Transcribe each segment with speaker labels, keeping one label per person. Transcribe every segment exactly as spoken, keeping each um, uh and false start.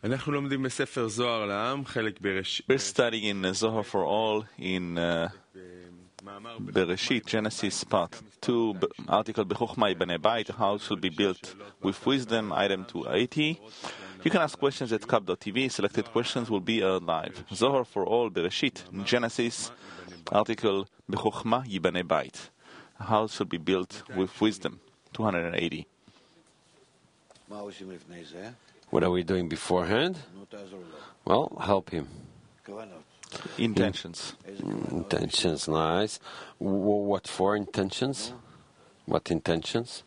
Speaker 1: We're studying in Zohar for All in uh, Bereshit, Genesis, part two, article B'chokhmah Yibaneh Bayit, a house should be built with wisdom, item two eighty. You can ask questions at kap dot t v. Selected questions will be aired live. Zohar for All, Bereshit, Genesis, article B'chokhmah Yibaneh Bayit, a house should be built with wisdom, two eighty.
Speaker 2: What are we doing beforehand? Well, help him.
Speaker 1: Intentions.
Speaker 2: Intentions, nice. W- what for intentions? What intentions?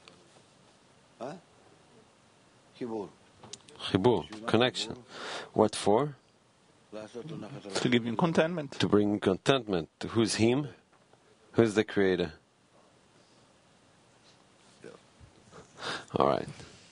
Speaker 2: Chibur, connection. What for?
Speaker 1: To give him contentment.
Speaker 2: To bring contentment. Who's him? Who's the creator? All right.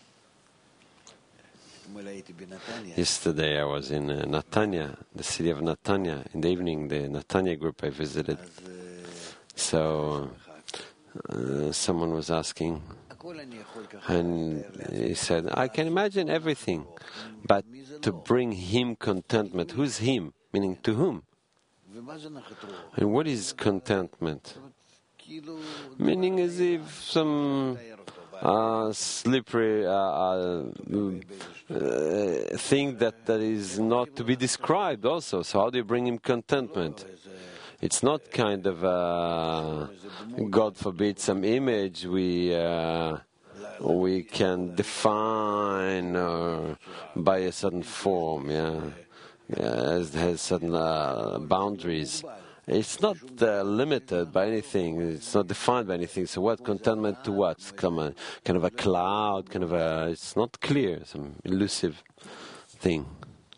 Speaker 2: Yesterday I was in uh, Netanya, the city of Netanya. In the evening, the Netanya group I visited. So uh, someone was asking, and he said, I can imagine everything, but to bring him contentment, who's him? Meaning to whom? And what is contentment? Meaning as if some uh, slippery uh, uh, uh, thing that, that is not to be described also. So how do you bring him contentment? It's not kind of, uh, God forbid, some image we uh, we can define uh, by a certain form, yeah, yeah it has certain uh, boundaries. It's not uh, limited by anything. It's not defined by anything. So what? Contentment to what? Come on, kind of a cloud, kind of a... It's not clear, some elusive thing.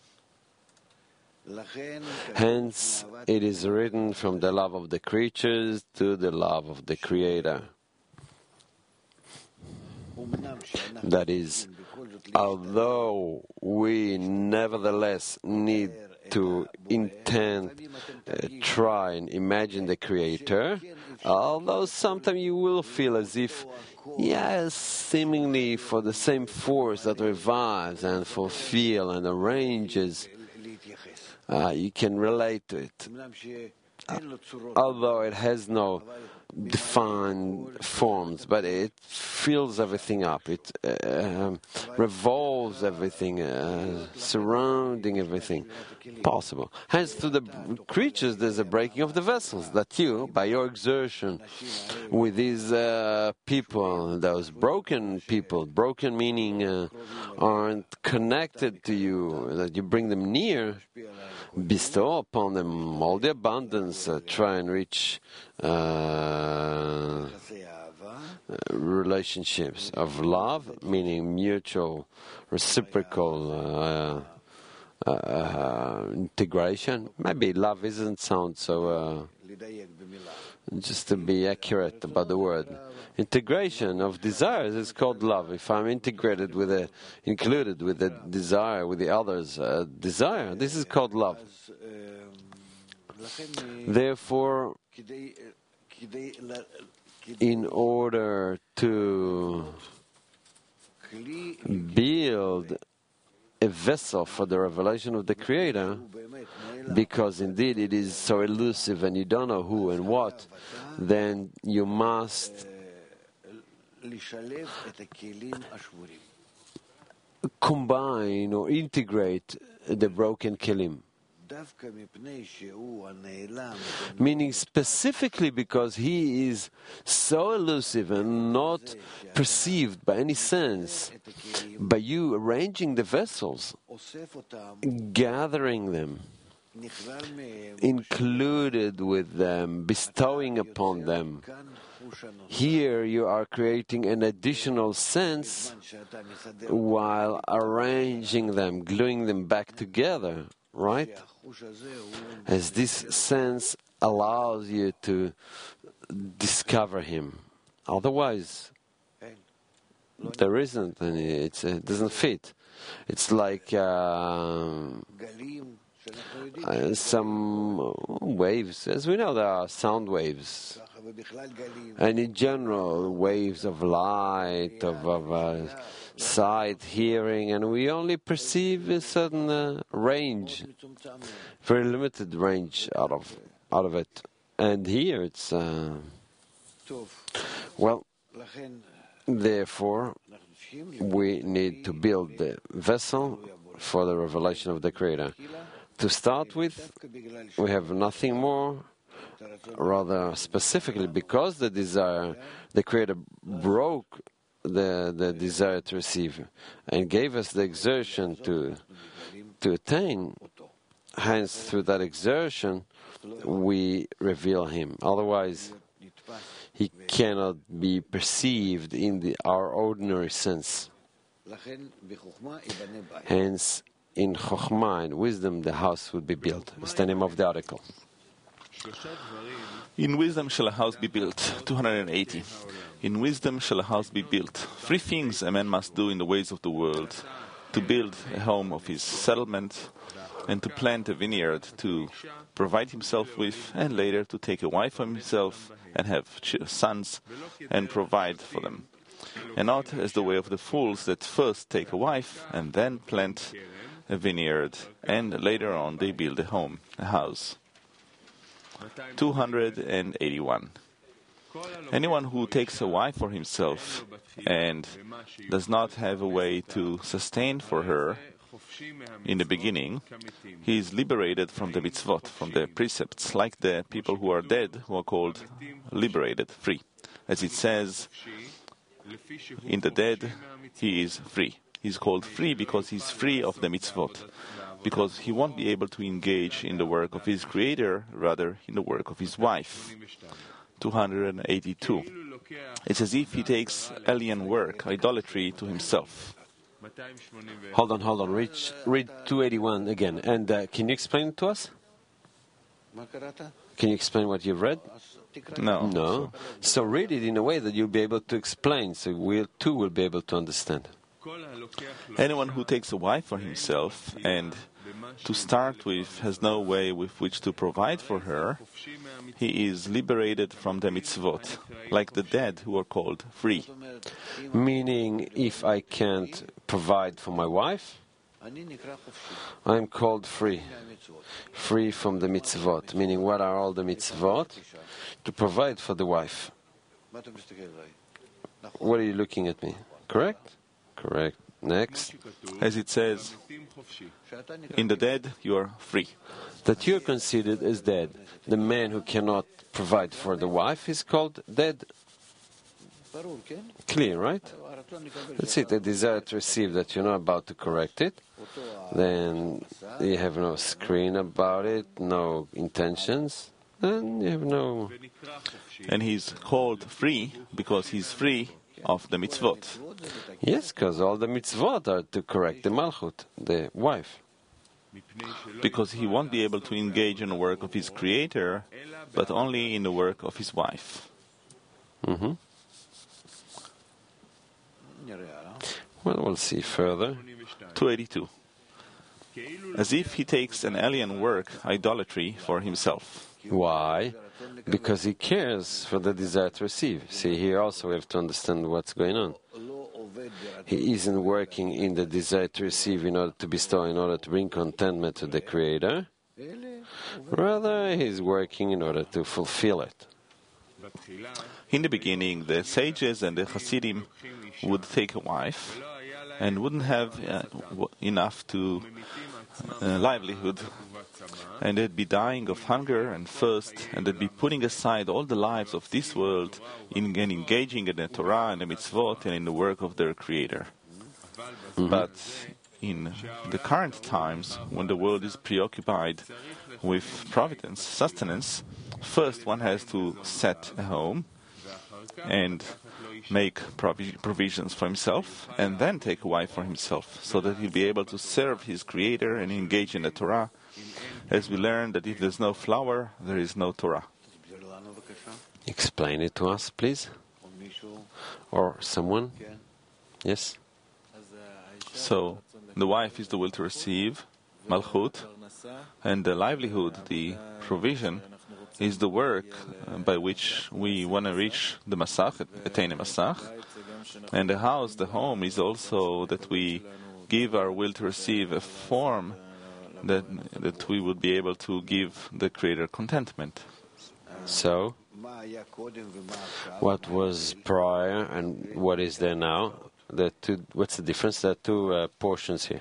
Speaker 2: Hence, it is written from the love of the creatures to the love of the Creator. That is, although we nevertheless need to intend, uh, try and imagine the Creator, although sometimes you will feel as if, yes, seemingly for the same force that revives and fulfills and arranges, uh, you can relate to it. Uh, although it has no defined forms, but it fills everything up. It uh, um, revolves everything, uh, surrounding everything possible. Hence, to the creatures, there's a breaking of the vessels that you, by your exertion, with these uh, people, those broken people, broken meaning uh, aren't connected to you, that you bring them near, bestow upon them all the abundance, uh, try and reach uh, relationships of love, meaning mutual, reciprocal uh, uh, uh, integration. Maybe love isn't sound so, uh, just to be accurate about the word. Integration of desires is called love. If I'm integrated with a, included with the desire, with the other's uh, desire, this is called love. Therefore, in order to build a vessel for the revelation of the Creator, because indeed it is so elusive and you don't know who and what, then you must combine or integrate the broken kelim. Meaning specifically because he is so elusive and not perceived by any sense, by you arranging the vessels, gathering them, included with them, bestowing upon them, here you are creating an additional sense while arranging them, gluing them back together, right? As this sense allows you to discover him. Otherwise, there isn't any, it's, it doesn't fit. It's like uh, uh, some waves. As we know, there are sound waves. and in general, waves of light, of, of uh, sight, hearing, and we only perceive a certain uh, range, very limited range out of out of it. And here it's uh, well, therefore, we need to build the vessel for the revelation of the Creator. To start with, we have nothing more, rather specifically because the desire, the Creator broke the, the desire to receive and gave us the exertion to, to attain. Hence, through that exertion, we reveal Him. Otherwise, He cannot be perceived in the, our ordinary sense. Hence, in Chokhmah and wisdom, the house would be built. That's the name of the article.
Speaker 1: In wisdom shall a house be built. two hundred eighty. In wisdom shall a house be built. Three things a man must do in the ways of the world: to build a home of his settlement, and to plant a vineyard, to provide himself with, and later to take a wife for himself, and have sons, and provide for them. And not as the way of the fools that first take a wife, and then plant a vineyard, and later on they build a home, a house. two hundred eighty-one. Anyone who takes a wife for himself and does not have a way to sustain for her in the beginning, he is liberated from the mitzvot, from the precepts, like the people who are dead, who are called liberated, free. As it says, in the dead, he is free. He is called free because he is free of the mitzvot, because he won't be able to engage in the work of his Creator, rather in the work of his wife. two hundred eighty-two. It's as if he takes alien work, idolatry, to himself.
Speaker 2: Hold on, hold on. Read, read two eighty-one again. And uh, can you explain it to us? Can you explain what you've read?
Speaker 1: No.
Speaker 2: No. So read it in a way that you'll be able to explain, so we too will be able to understand.
Speaker 1: Anyone who takes a wife for himself and, to start with, has no way with which to provide for her, he is liberated from the mitzvot, like the dead who are called free.
Speaker 2: Meaning, if I can't provide for my wife, I am called free. Free from the mitzvot. Meaning, what are all the mitzvot? To provide for the wife. What are you looking at me? Correct? Correct. Next.
Speaker 1: As it says, in the dead you are free.
Speaker 2: That you are considered as dead. The man who cannot provide for the wife is called dead. Clear, right? That's it. A desire to receive that you're not about to correct it. Then you have no screen about it, no intentions. Then you have no...
Speaker 1: And he's called free because he's free of the mitzvot.
Speaker 2: Yes, because all the mitzvot are to correct the malchut, the wife.
Speaker 1: Because he won't be able to engage in the work of his Creator, but only in the work of his wife.
Speaker 2: Mm-hmm. Well, we'll see further.
Speaker 1: two eighty-two. As if he takes an alien work, idolatry, for himself.
Speaker 2: Why? Because he cares for the desire to receive. See, here also we have to understand what's going on. He isn't working in the desire to receive in order to bestow, in order to bring contentment to the Creator. Rather, he's working in order to fulfill it.
Speaker 1: In the beginning, the sages and the Hasidim would take a wife and wouldn't have uh, enough to uh, livelihood. And they'd be dying of hunger and thirst, and they'd be putting aside all the lives of this world in, and engaging in the Torah and the mitzvot and in the work of their Creator. Mm-hmm. But in the current times, when the world is preoccupied with providence, sustenance, first one has to set a home and make provi- provisions for himself, and then take a wife for himself, so that he'll be able to serve his Creator and engage in the Torah, as we learn that if there's no flower, there is no Torah.
Speaker 2: Explain it to us, please. Or someone? Yes?
Speaker 1: So, the wife is the will to receive, Malchut, and the livelihood, the provision, is the work uh, by which we want to reach the Masach, attain the Masach. And the house, the home, is also that we give our will to receive a form that that we would be able to give the Creator contentment.
Speaker 2: So, what was prior and what is there now? The two, what's the difference? There are two uh, portions here.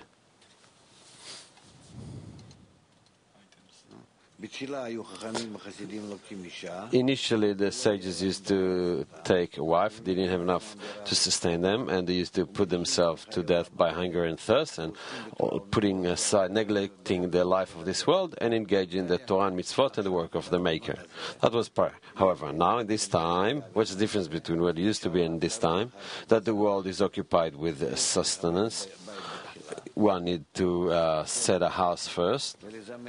Speaker 2: Initially, the sages used to take a wife. They didn't have enough to sustain them, and they used to put themselves to death by hunger and thirst, and putting aside, neglecting the life of this world, and engaging in the Torah and mitzvot and the work of the Maker. That was prior. However, now in this time, what's the difference between what it used to be and this time? That the world is occupied with sustenance. One need to uh, set a house first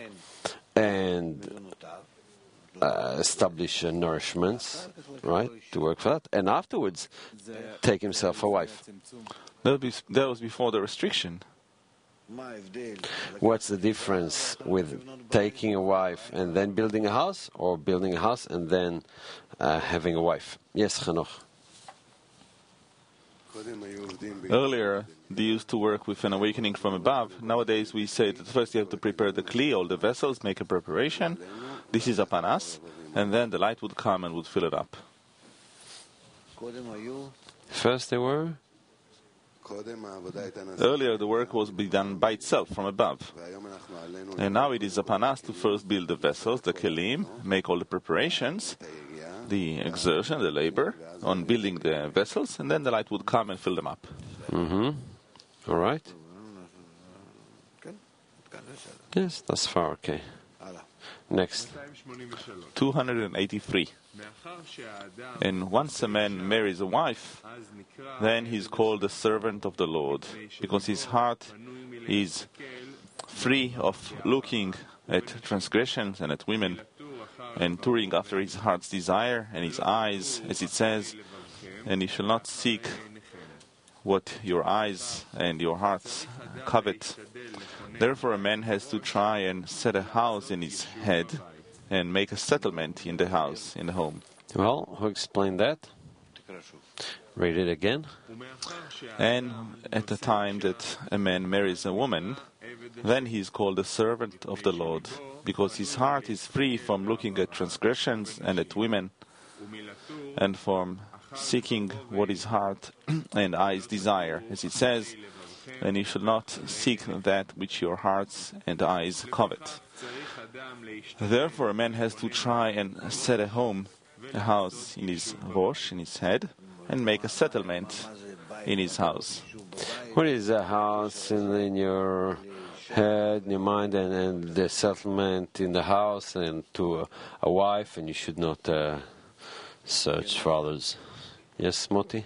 Speaker 2: and uh, establish uh, nourishments, right, to work for that, and afterwards take himself a wife.
Speaker 1: That was, that was before the restriction.
Speaker 2: What's the difference with taking a wife and then building a house, or building a house and then uh, having a wife? Yes, Hanoch.
Speaker 1: Earlier, they used to work with an awakening from above. Nowadays, we say that first you have to prepare the kli, all the vessels, make a preparation. This is upon us, and then the light would come and would fill it up.
Speaker 2: First they were?
Speaker 1: Earlier, the work was be done by itself, from above. And now it is upon us to first build the vessels, the kelim, make all the preparations, the exertion, the labor, on building the vessels, and then the light would come and fill them up.
Speaker 2: Mm-hmm. All right. Yes, that's far okay. Next.
Speaker 1: two hundred eighty-three. And once a man marries a wife, then he is called the servant of the Lord, because his heart is free of looking at transgressions and at women, and touring after his heart's desire and his eyes, as it says, and you shall not seek what your eyes and your hearts covet. Therefore a man has to try and set a house in his head and make a settlement in the house, in the home.
Speaker 2: Well, who explained that? Read it again.
Speaker 1: And at the time that a man marries a woman, then he is called the servant of the Lord, because his heart is free from looking at transgressions and at women, and from seeking what his heart and eyes desire, as it says, and you should not seek that which your hearts and eyes covet. Therefore a man has to try and set a home, a house in his rosh, in his head, and make a settlement in his house.
Speaker 2: What is a house in, in your head, in your mind, and, and the settlement in the house, and to a, a wife, and you should not uh, search for others? Yes, Moti?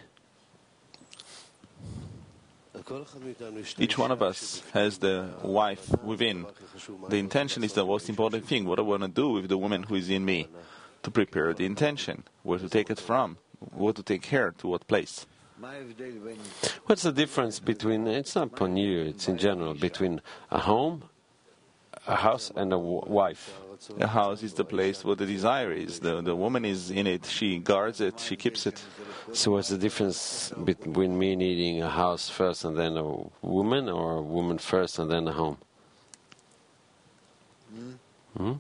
Speaker 1: Each one of us has the wife within. The intention is the most important thing. What I want to do with the woman who is in me. To prepare the intention. Where to take it from. Where to take her. To what place.
Speaker 2: What's the difference between, it's not upon you, it's in general, between a home, a house, and a w- wife?
Speaker 1: A house is the place where the desire is. The, the woman is in it. She guards it. She keeps it.
Speaker 2: So what's the difference between me needing a house first and then a woman, or a woman first and then a home? Hmm?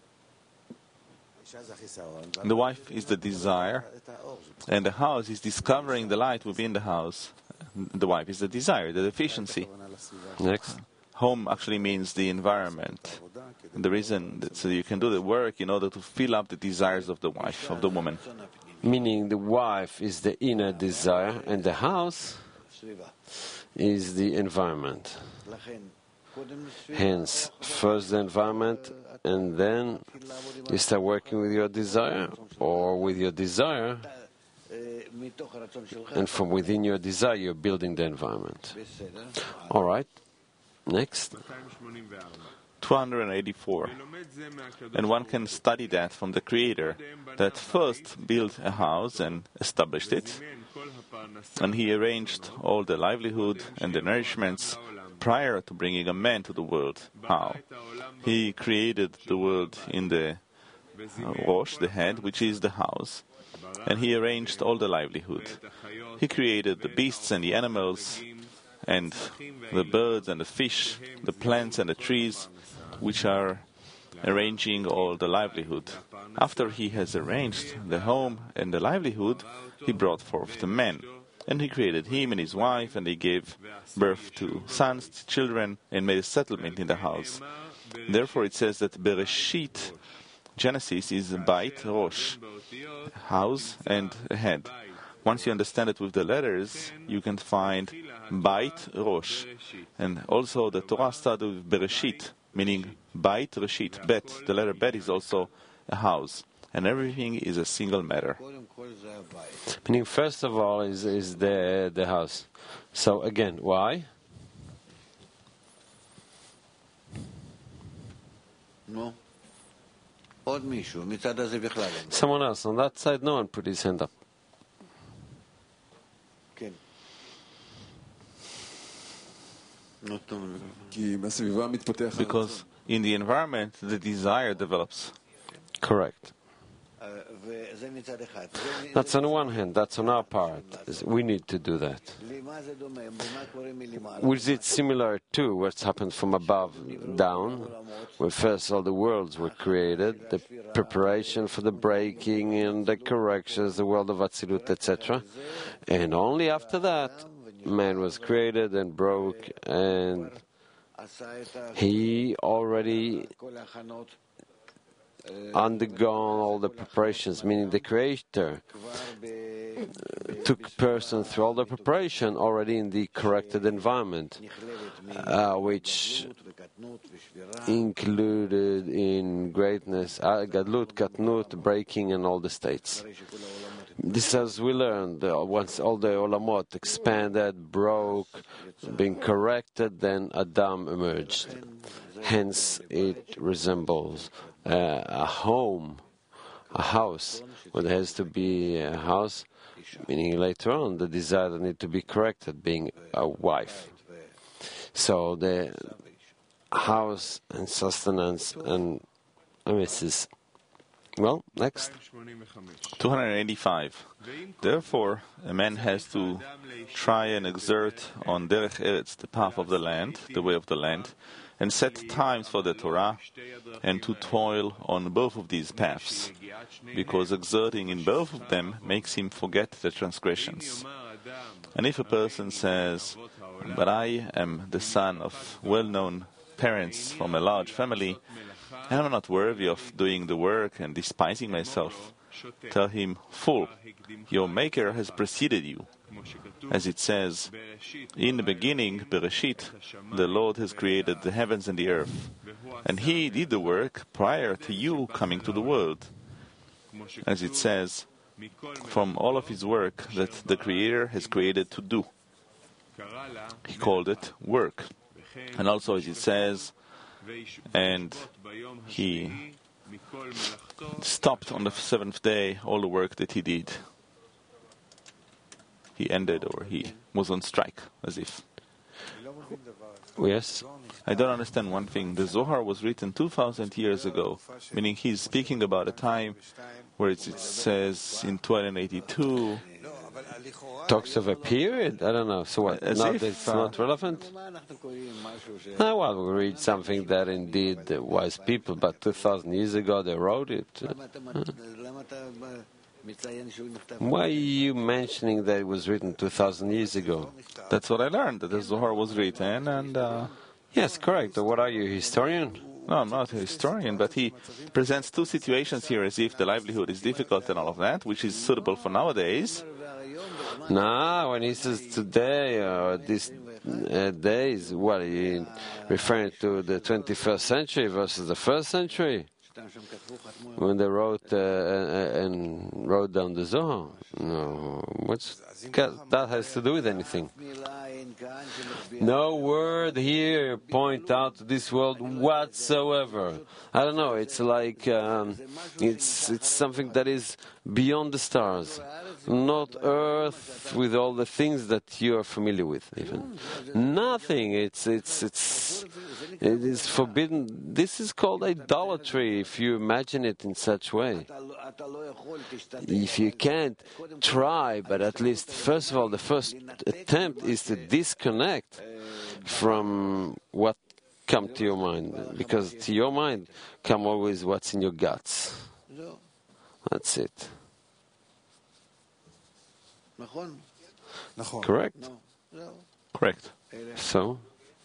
Speaker 1: The wife is the desire, and the house is discovering the light within the house. The wife is the desire, the deficiency.
Speaker 2: Next.
Speaker 1: Home actually means the environment. And the reason that so you can do the work in order to fill up the desires of the wife, of the woman.
Speaker 2: Meaning the wife is the inner desire, and the house is the environment. Hence, first the environment, and then you start working with your desire, or with your desire, and from within your desire you're building the environment. All right, next.
Speaker 1: two hundred eighty-four. And one can study that from the Creator, that first built a house and established it, and he arranged all the livelihood and the nourishments prior to bringing a man to the world. How? He created the world in the Rosh, the head, which is the house, and he arranged all the livelihood. He created the beasts and the animals, and the birds and the fish, the plants and the trees, which are arranging all the livelihood. After he has arranged the home and the livelihood, he brought forth the man. And he created him and his wife, and they gave birth to sons, to children, and made a settlement in the house. Therefore it says that Bereshit, Genesis, is Bait Rosh, house and a head. Once you understand it with the letters, you can find Bait Rosh. And also the Torah started with Bereshit, meaning Bait Reshit. Bet, the letter Bet is also a house. And everything is a single matter.
Speaker 2: Meaning, first of all, is is the the house. So again, why?
Speaker 3: No.
Speaker 2: Someone else on that side. No one put his hand up.
Speaker 1: Because in the environment, the desire develops.
Speaker 2: Correct. That's on one hand, that's on our part. We need to do that. Was it similar to what's happened from above down, where first all the worlds were created, the preparation for the breaking and the corrections, the world of Atzilut, et cetera. And only after that, man was created and broke, and he already undergone all the preparations, meaning the Creator took person through all the preparation already in the corrected environment, uh, which included in greatness, uh, Gadlut, Katnut, breaking, and all the states. This, as we learned, uh, once all the Olamot expanded, broke, being corrected, then Adam emerged. Hence, it resembles uh, a home, a house. Well, there has to be a house, meaning later on the desire that need to be corrected, being a wife. So the house and sustenance and a missus. Well, next.
Speaker 1: two hundred eighty-five. Therefore, a man has to try and exert on Derech Eretz, the path of the land, the way of the land, and set times for the Torah, and to toil on both of these paths, because exerting in both of them makes him forget the transgressions. And if a person says, "But I am the son of well-known parents from a large family, and I'm not worthy of doing the work and despising myself," tell him, "Fool, your Maker has preceded you." As it says, in the beginning, Bereshit, the Lord has created the heavens and the earth, and He did the work prior to you coming to the world. As it says, from all of His work that the Creator has created to do. He called it work. And also, as it says, and He stopped on the seventh day all the work that He did. He ended, or he was on strike, as if.
Speaker 2: Yes?
Speaker 1: I don't understand one thing. The Zohar was written two thousand years ago, meaning he's speaking about a time where it, it says in twelve eighty-two.
Speaker 2: Talks of a period? I don't know. So what?
Speaker 1: As
Speaker 2: Not,
Speaker 1: if,
Speaker 2: it's
Speaker 1: uh,
Speaker 2: not relevant? Ah, well, we read something that indeed the wise people, but two thousand years ago they wrote it. Uh, Why are you mentioning that it was written two thousand years ago?
Speaker 1: That's what I learned, that the Zohar was written, and... Uh,
Speaker 2: Yes, correct. What are you, a historian?
Speaker 1: no, I'm not a historian, but he presents two situations here as if the livelihood is difficult and all of that, which is suitable for nowadays.
Speaker 2: No, when he says today or these uh, days, what are you referring to, the twenty-first century versus the first century? When they wrote uh, and wrote down the Zohar? No, what's that has to do with anything? No word here point out to this world whatsoever. I don't know. It's like um, it's it's something that is beyond the stars, not Earth with all the things that you are familiar with. Even nothing. It's it's it's it is forbidden. This is called idolatry. if you imagine it in such way. If you can't, try, but at least, first of all, the first attempt is to disconnect from what come to your mind, because to your mind come always what's in your guts. That's it. Correct?
Speaker 1: Correct.
Speaker 2: So,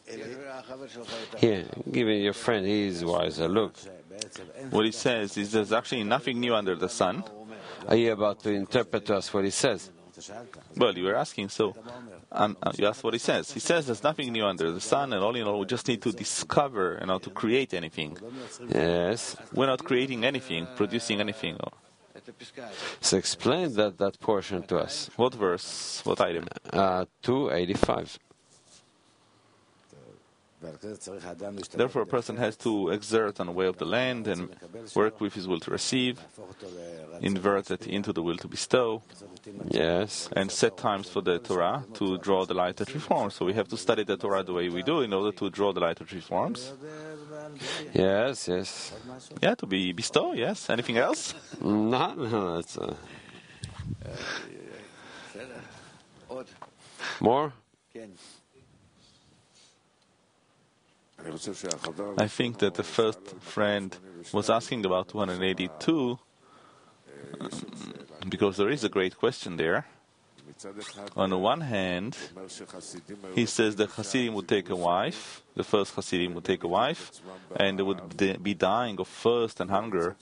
Speaker 2: here, giving your friend, he is wiser. Look.
Speaker 1: What he says is there's actually nothing new under the sun.
Speaker 2: Are you about to interpret to us what he says?
Speaker 1: Well, you were asking, so um, uh, you asked what he says. He says there's nothing new under the sun, and all in all, we just need to discover and not to create anything.
Speaker 2: Yes.
Speaker 1: We're not creating anything, producing anything. Or...
Speaker 2: So explain that, that portion to us.
Speaker 1: What verse? What item?
Speaker 2: Uh, two eighty-five.
Speaker 1: Therefore, a person has to exert on the way of the land and work with his will to receive, invert it into the will to bestow,
Speaker 2: yes,
Speaker 1: and set times for the Torah to draw the light that reforms. So we have to study the Torah the way we do in order to draw the light that reforms.
Speaker 2: Yes, yes.
Speaker 1: Yeah, to be bestow, yes. Anything else?
Speaker 2: No, no, that's... Uh... More?
Speaker 1: I think that the first friend was asking about two hundred eighty-two um, because there is a great question there. On the one hand, he says that Hasidim would take a wife, the first Hasidim would take a wife, and they would be dying of thirst and hunger.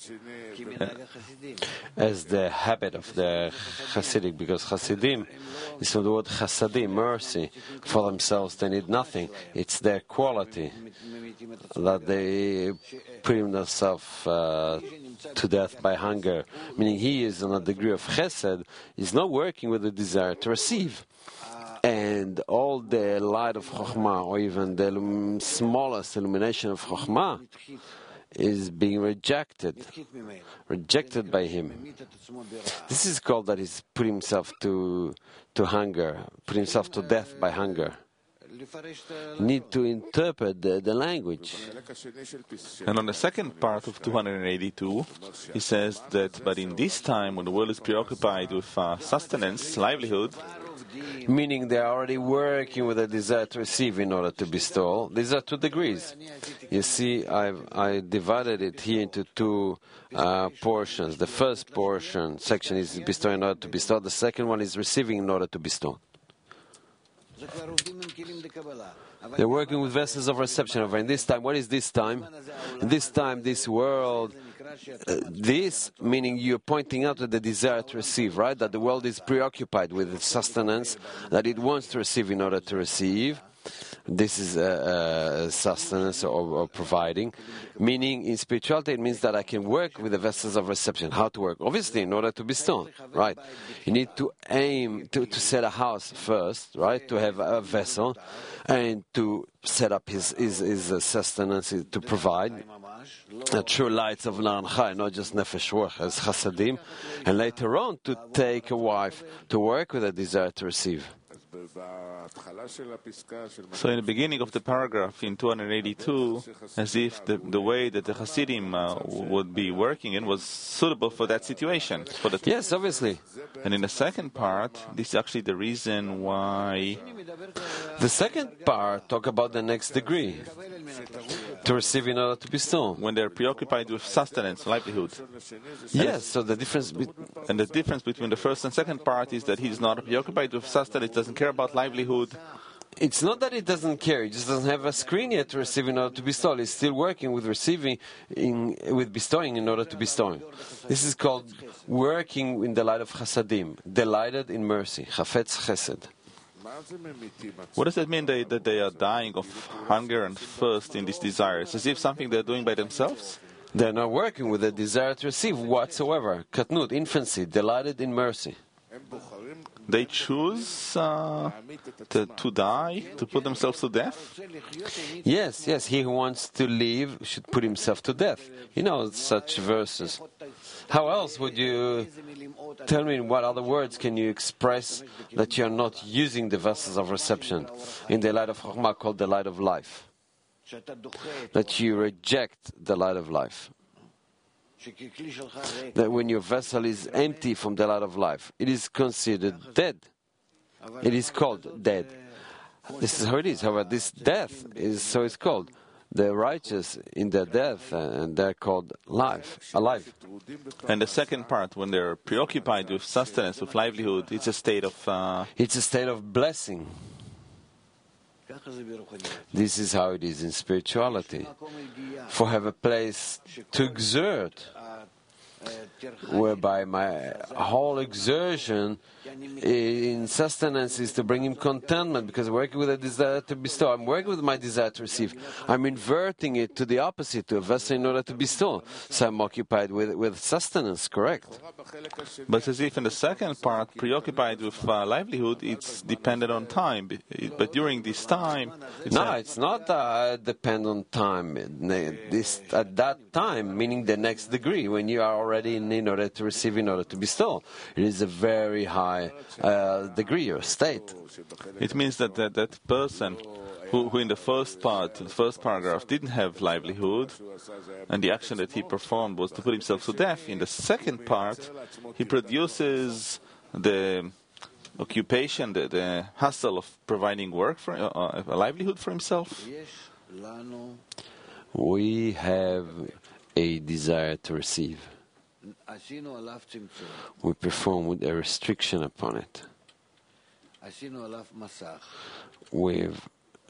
Speaker 2: As the habit of the Hasidic, because Hasidim is from the word chasadim, mercy. For themselves they need nothing. It's their quality that they put themselves uh, to death by hunger. Meaning he is on a degree of chesed, is not working with the desire to receive. And all the light of Chokhmah, or even the illum- smallest illumination of Chokhmah, is being rejected, rejected by him. This is called that he's put himself to to hunger, put himself to death by hunger. Need to interpret the, the language.
Speaker 1: And on the second part of two hundred eighty-two, he says that, but in this time when the world is preoccupied with uh, sustenance, livelihood,
Speaker 2: meaning they are already working with a desire to receive in order to bestow. These are two degrees. You see, I've I divided it here into two uh, portions. The first portion, section, is bestowing in order to bestow. The second one is receiving in order to bestow. They're working with vessels of reception. Over in this time, what is this time? In this time, this world, uh, this meaning you're pointing out to the desire to receive, right? That the world is preoccupied with its sustenance, that it wants to receive in order to receive. This is uh, uh, sustenance or, or providing. Meaning, in spirituality, it means that I can work with the vessels of reception. How to work? Obviously, in order to bestow, right? You need to aim to, to set a house first, right? To have a vessel, and to set up his, his, his sustenance, to provide the true lights of Na'an Chai, not just Nefesh Ruach as Chasadim, and later on to take a wife, to work with a desire to receive.
Speaker 1: So in the beginning of the paragraph in two hundred eighty-two, as if the, the way that the Hasidim uh, would be working in was suitable for that situation. For the
Speaker 2: yes, obviously.
Speaker 1: And in the second part, this is actually the reason why...
Speaker 2: The second part talk about the next degree. To receive in order to bestow.
Speaker 1: When they're preoccupied with sustenance, livelihood.
Speaker 2: Yes, so the difference... Be-
Speaker 1: and the difference between the first and second part is that he's not preoccupied with sustenance, doesn't care about livelihood.
Speaker 2: It's not that he doesn't care, he just doesn't have a screen yet to receive in order to bestow. He's still working with receiving, in, with bestowing in order to bestow. This is called working in the light of chasadim, delighted in mercy, chafetz chesed.
Speaker 1: What does that mean they, that they are dying of hunger and thirst in these desires? As if something they're doing by themselves?
Speaker 2: They're not working with a desire to receive whatsoever. Katnut, infancy, delighted in mercy.
Speaker 1: They choose uh, to, to die, to put themselves to death?
Speaker 2: Yes, yes, he who wants to live should put himself to death. You know such verses. How else would you tell me in what other words can you express that you are not using the vessels of reception in the light of Chokhmah called the light of life? That you reject the light of life. that when your vessel is empty from the light of life, it is considered dead. It is called dead. This is how it is. However, this death is so it's called. The righteous in their death, and they're called life, alive.
Speaker 1: And the second part, when they're preoccupied with sustenance, with livelihood, it's a state of... Uh...
Speaker 2: It's a state of blessing. This is how it is in spirituality. For have a place to exert, whereby my whole exertion in sustenance is to bring him contentment, because I'm working with a desire to bestow. I'm working with my desire to receive. I'm inverting it to the opposite, to a vessel in order to bestow. So I'm occupied with, with sustenance, correct?
Speaker 1: But as if in the second part, preoccupied with uh, livelihood, it's dependent on time. But during this time...
Speaker 2: It's no, a... it's not uh, dependent on time. This, at that time, meaning the next degree, when you are already in, in order to receive, in order to bestow. It is a very high uh, degree or state.
Speaker 1: It means that that, that person who, who in the first part, the first paragraph, didn't have livelihood, and the action that he performed was to put himself to death. In the second part, he produces the occupation, the, the hustle of providing work for uh, a livelihood for himself.
Speaker 2: We have a desire to receive. We perform with a restriction upon it. We've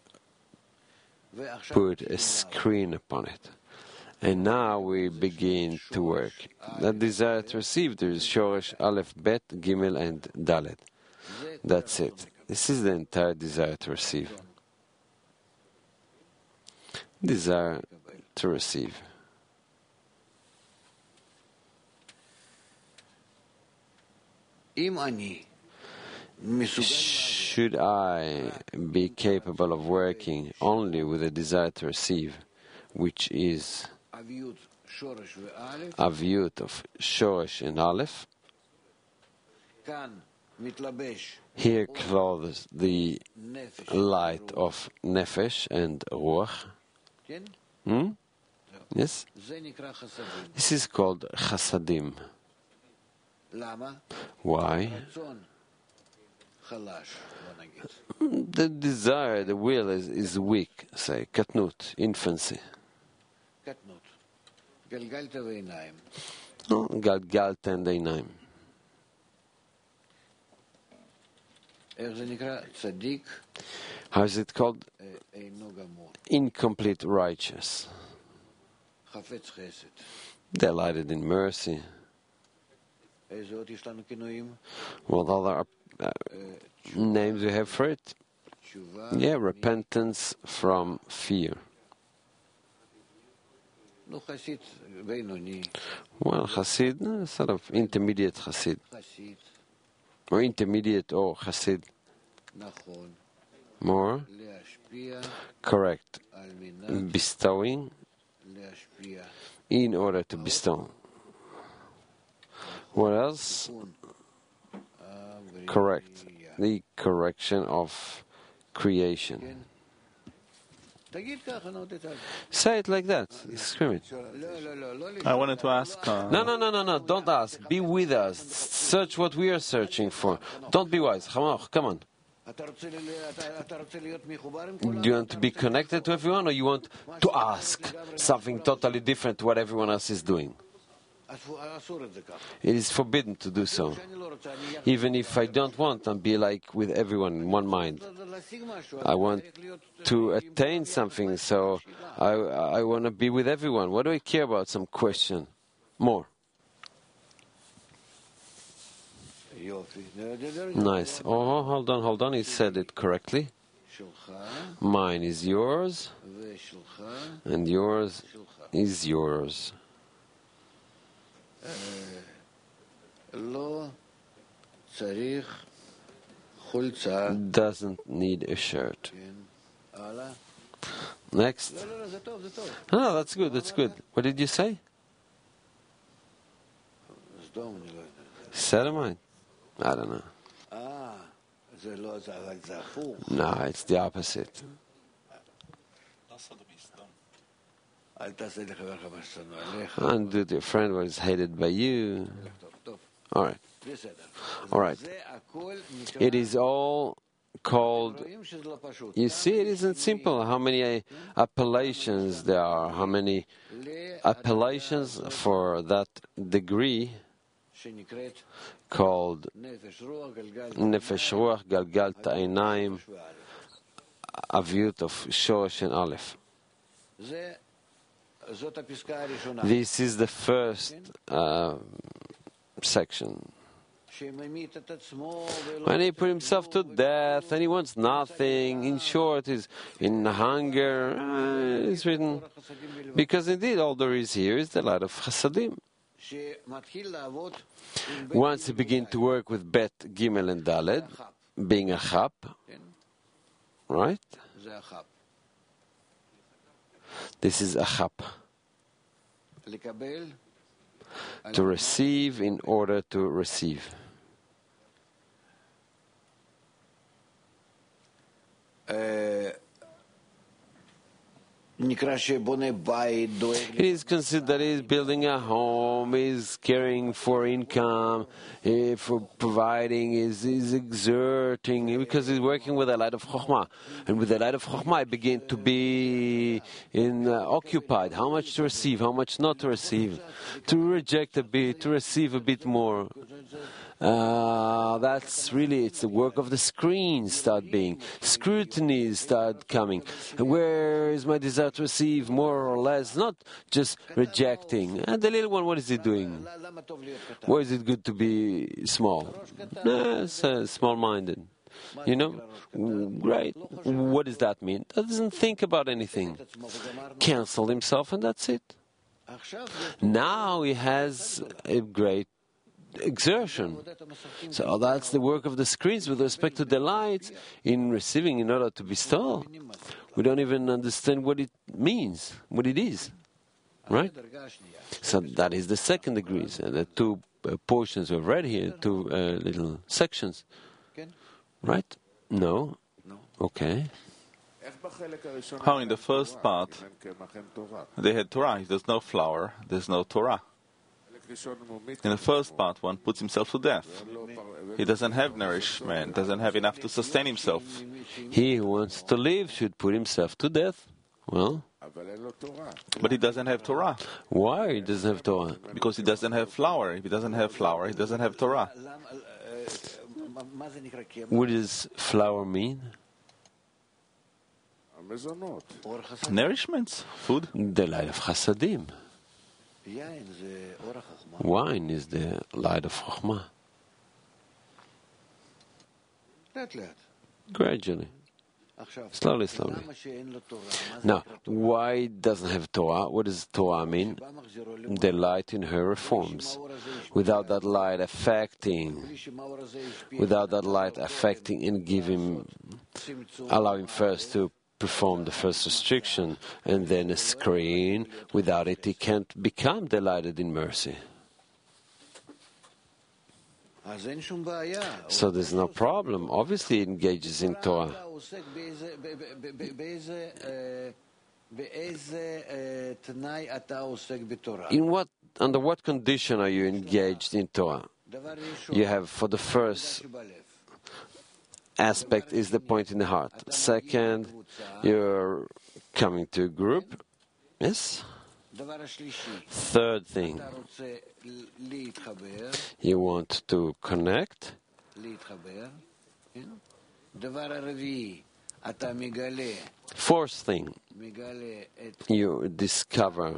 Speaker 2: put a screen upon it. And now we begin to work. That desire to receive, there is Shoresh, Aleph, Bet, Gimel, and Dalet. That's it. This is the entire desire to receive. Desire to receive. Should I be capable of working only with a desire to receive, which is Aviyut of Shoresh and Aleph? Here clothes the light of Nefesh and Ruach. Hmm? Yes? This is called Chasadim. Why? The desire, the will is, is weak, say, katnut, infancy. No, galgalta and einayim. How is it called? Incomplete righteous. Delighted in mercy. What other uh, names we have for it? Yeah, repentance from fear. Well, Hasid, sort of intermediate Hasid. Or intermediate or Hasid. More correct. Bestowing in order to bestow. What else? Correct. The correction of creation. Say it like that. Scream it.
Speaker 1: I wanted to ask... Uh...
Speaker 2: No, no, no, no, no. Don't ask. Be with us. Search what we are searching for. Don't be wise. Come on. Come on. Do you want to be connected to everyone, or you want to ask something totally different to what everyone else is doing? It is forbidden to do so. Even if I don't want to be like with everyone in one mind. I want to attain something, so I, I want to be with everyone. What do I care about? Some question. More. Nice. Oh, hold on, hold on. He said it correctly. Mine is yours, and yours is yours. Doesn't need a shirt. Next. No, that's good, that's good. What did you say? Settlement? I don't know. No, it's the opposite. And do to your friend what is hated by you. All right. All right. It is all called, you see, it isn't simple how many appellations there are, how many appellations for that degree called Nefesh Ruach Galgal Ta'inaim, Aviyut of Shoresh and Aleph. This is the first uh, section. When he put himself to death and he wants nothing, in short, is in hunger, uh, it's written, because indeed all there is here is the light of Chasadim. Once he begins to work with Bet, Gimel and Daled, being a Chap, right? This is a Chap. To receive in order to receive. It is considered that he is building a home, he is caring for income, eh, for providing, is is exerting, because he's working with the light of Chokhmah. And with the light of Chokhmah, I begin to be in, uh, occupied. How much to receive, how much not to receive. To reject a bit, to receive a bit more. Uh, that's really, it's the work of the screen start being. Scrutiny start coming. Where is my desire to receive, more or less? Not just rejecting. And the little one, what is he doing? Why is it good to be small? No, it's uh, small-minded. You know? Right. What does that mean? That doesn't think about anything. Cancel himself and that's it. Now he has a great exertion. So that's the work of the screens with respect to the lights in receiving in order to bestow. We don't even understand what it means, what it is. Right? So that is the second degree. So the two uh, portions we've read here, two uh, little sections. Right? No? Okay.
Speaker 1: How in the first part they had Torah, there's no flower, there's no Torah. In the first part, one puts himself to death. He doesn't have nourishment, doesn't have enough to sustain himself.
Speaker 2: He who wants to live should put himself to death. Well,
Speaker 1: but he doesn't have Torah.
Speaker 2: Why he doesn't have Torah?
Speaker 1: Because he doesn't have flour. If he doesn't have flour, he doesn't have Torah.
Speaker 2: What does flour mean?
Speaker 1: Nourishments, food.
Speaker 2: The light of Chasadim. Wine is the light of Chokhmah. Gradually. Slowly, slowly. Now, why it doesn't have Torah? What does Torah mean? The light in her reforms. Without that light affecting, without that light affecting and giving, allowing first to perform the first restriction and then a screen, without it he can't become delighted in mercy. So there's no problem. Obviously he engages in Torah. In what, under what condition are you engaged in Torah? You have, for the first aspect is the point in the heart. Second, you're coming to a group. Yes? Third thing, you want to connect. Fourth thing, you discover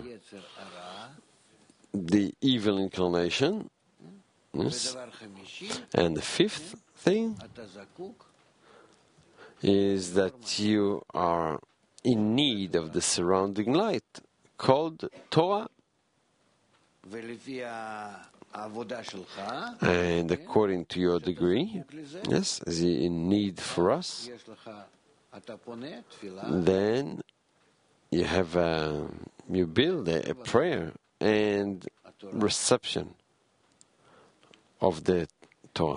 Speaker 2: the evil inclination. Yes? And the fifth thing is that you are in need of the surrounding light called Torah. And according to your degree, yes, is he in need for us? Then you have a, you build a, a prayer and reception of the Torah.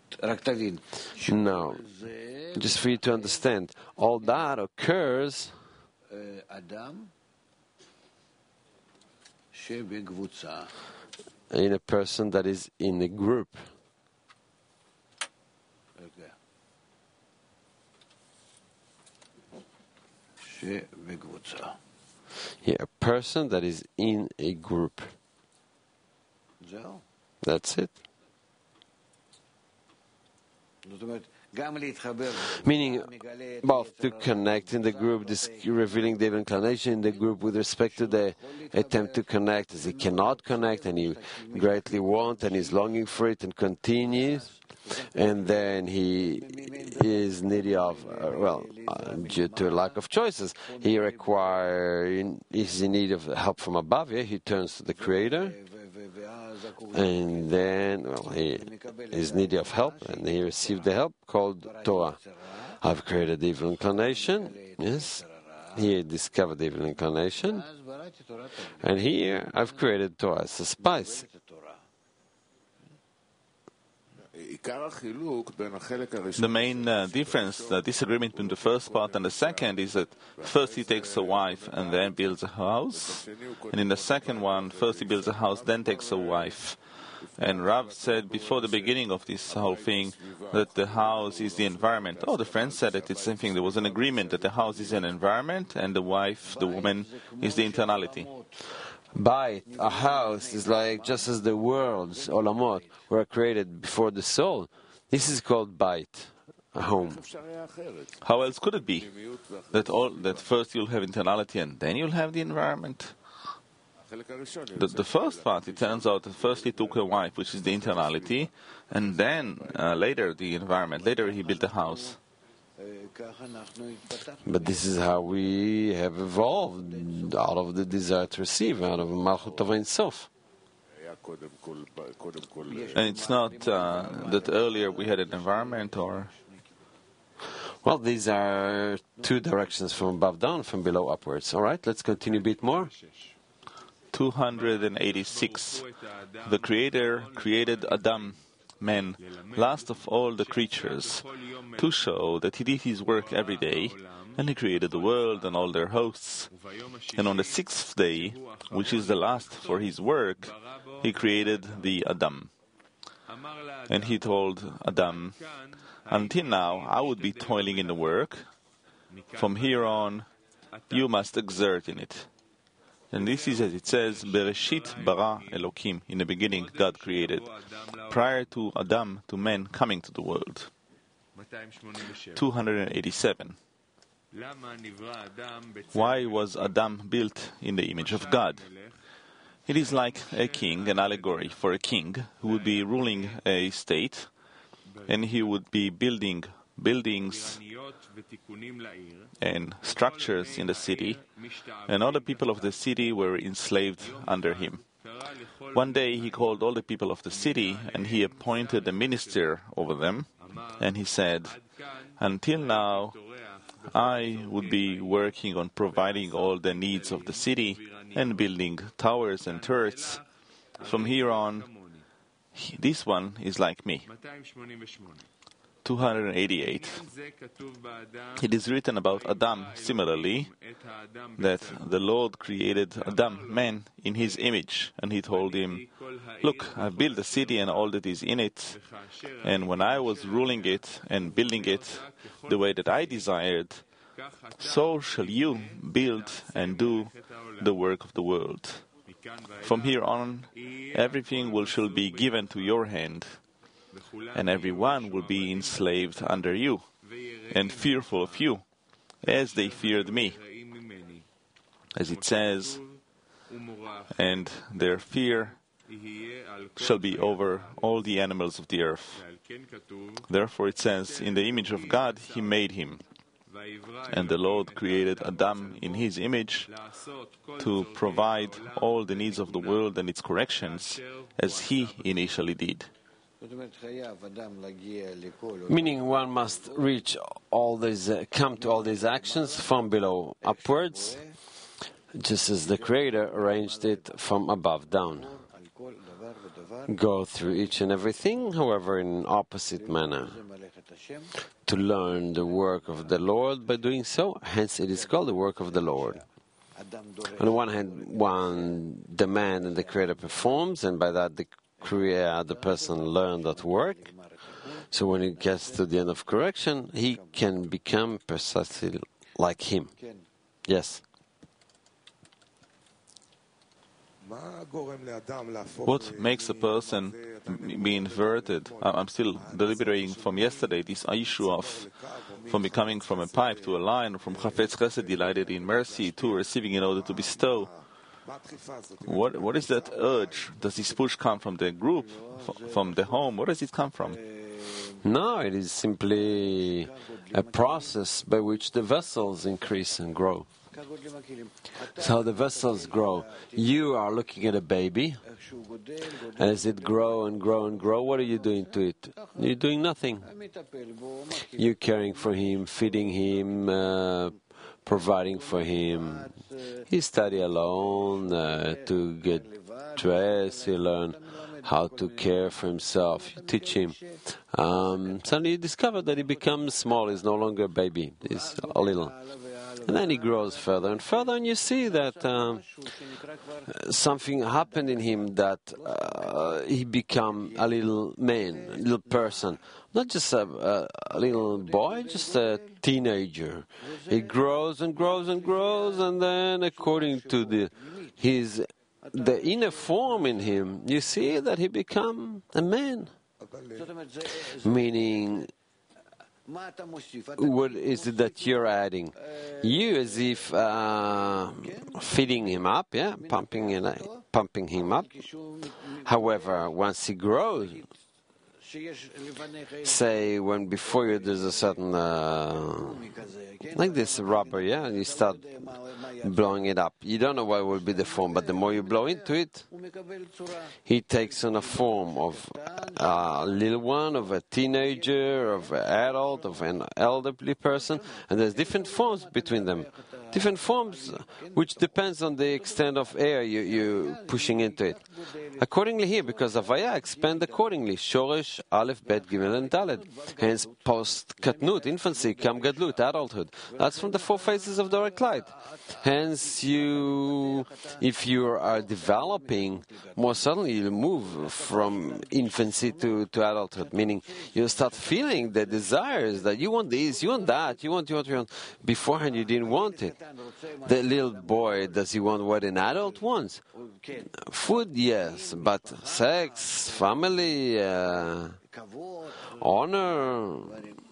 Speaker 2: No, just for you to understand, all that occurs in a person that is in a group. Yeah, a person that is in a group. That's it. Meaning, both to connect in the group, this revealing the inclination in the group with respect to the attempt to connect, as he cannot connect and he greatly wants and is longing for it and continues. And then he is needy of, uh, well, uh, due to a lack of choices, he requires, is in need of help from above. Yeah? He turns to the Creator, and then, well, he is needy of help, and he received the help called Torah. I've created the evil inclination, yes. He discovered the evil inclination, and here I've created Torah as a spice.
Speaker 1: The main uh, difference, the disagreement between the first part and the second, is that first he takes a wife and then builds a house, and in the second one, first he builds a house, then takes a wife. And Rav said before the beginning of this whole thing that the house is the environment. Oh, the friend said it, it's the same thing. There was an agreement that the house is an environment and the wife, the woman, is the internality.
Speaker 2: Bait, a house, is like just as the worlds, olamot, were created before the soul. This is called bait, a home.
Speaker 1: How else could it be? That all that first you'll have internality and then you'll have the environment? The, the first part, it turns out that first he took a wife, which is the internality, and then uh, later the environment. Later he built a house.
Speaker 2: But this is how we have evolved out of the desire to receive, out of Malchut of Ein Sof.
Speaker 1: And it's not uh, that earlier we had an environment, or...
Speaker 2: Well, these are two directions from above down, from below upwards. All right, let's continue a bit more.
Speaker 1: two hundred eighty-six. The Creator created Adam, man, last of all the creatures, to show that he did his work every day, and he created the world and all their hosts. And on the sixth day, which is the last for his work, he created the Adam. And he told Adam, until now I would be toiling in the work. From here on, you must exert in it. And this is as it says, Bereshit bara Elokim. In the beginning, God created, prior to Adam, to man coming to the world. two hundred eighty-seven. Why was Adam built in the image of God? It is like a king, an allegory for a king who would be ruling a state, and he would be building buildings and structures in the city, and all the people of the city were enslaved under him. One day he called all the people of the city, and he appointed a minister over them, and he said, until now, I would be working on providing all the needs of the city and building towers and turrets. From here on, this one is like me. two hundred eighty-eight. It is written about Adam similarly, that the Lord created Adam, man, in his image, and he told him, look, I've built a city and all that is in it, and when I was ruling it and building it the way that I desired, so shall you build and do the work of the world. From here on, everything will shall be given to your hand, and everyone will be enslaved under you, and fearful of you, as they feared me. As it says, and their fear shall be over all the animals of the earth. Therefore it says, in the image of God he made him. And the Lord created Adam in his image to provide all the needs of the world and its corrections, as he initially did.
Speaker 2: Meaning one must reach all these, uh, come to all these actions from below upwards, just as the Creator arranged it from above down. go through each and everything, however, in an opposite manner, to learn the work of the Lord by doing so. Hence, it is called the work of the Lord. On the one hand, one demand and the Creator performs, and by that the Creator, the person learned that work. So when it gets to the end of correction, he can become precisely like him. Yes.
Speaker 1: What makes a person be inverted? I'm still deliberating from yesterday this issue of from becoming from a pipe to a line, from Chafetz Chesed, delighted in mercy, to receiving in order to bestow. What what is that urge? Does this push come from the group, from the home? Where does it come from?
Speaker 2: No, it is simply a process by which the vessels increase and grow. So the vessels grow. You are looking at a baby. As it grow and grow and grow, what are you doing to it? You're doing nothing. You're caring for him, feeding him, uh, providing for him. He study alone uh, to get dressed. He learn how to care for himself. You teach him. Um, suddenly you discover that he becomes small. He's no longer a baby. He's a little. And then he grows further and further, and you see that um, something happened in him, that uh, he become a little man, a little person. Not just a, a, a little boy, just a teenager. He grows and grows and grows, and then according to the his the inner form in him, you see that he become a man. Meaning, what is it that you're adding? You, as if uh, feeding him up, yeah, pumping him, pumping him up. However, once he grows, say when before you there's a certain uh, like this rubber, yeah, and you start blowing it up. You don't know what will be the form, but the more you blow into it, he takes on a form of a little one, of a teenager, of an adult, of an elderly person, and there's different forms between them. Different forms, which depends on the extent of air you, you're pushing into it. Accordingly here, because Havaya expand accordingly. Shoresh, Aleph, Bet, Gimel, and Dalet. Hence, post-Katnut, infancy, Kam Gadlut, adulthood. That's from the four phases of direct light. Hence, you, if you are developing, more suddenly you'll move from infancy to, to adulthood, meaning you'll start feeling the desires that you want this, you want that, you want, you want, you want. Beforehand, you didn't want it. The little boy, does he want what an adult wants? Food, yes, but sex, family, uh, honor.